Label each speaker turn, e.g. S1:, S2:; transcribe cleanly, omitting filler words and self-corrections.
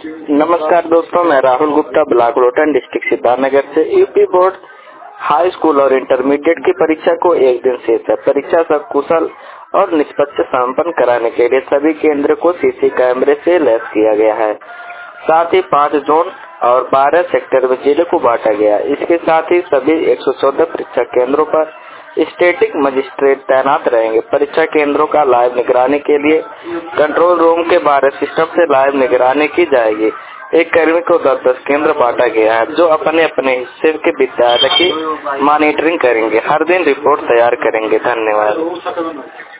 S1: नमस्कार दोस्तों, मैं राहुल गुप्ता ब्लॉक लोटन डिस्ट्रिक्ट सिद्धार्थनगर से। यूपी बोर्ड हाई स्कूल और इंटरमीडिएट की परीक्षा को एक दिन शेष है। परीक्षा सकुशल और निष्पक्ष संपन्न कराने के लिए सभी केंद्र को सीसी कैमरे से लैस किया गया है। साथ ही 5 जोन और 12 सेक्टर में जिले को बांटा गया। इसके साथ ही सभी 114 परीक्षा केंद्रों पर स्टैटिक मजिस्ट्रेट तैनात रहेंगे। परीक्षा केंद्रों का लाइव निगरानी के लिए कंट्रोल रूम के बाहर सिस्टम से लाइव निगरानी की जाएगी। एक कर्मी को 10-10 केंद्र बांटा गया है, जो अपने अपने हिस्से के विद्यालय की मॉनिटरिंग करेंगे। हर दिन रिपोर्ट तैयार करेंगे। धन्यवाद।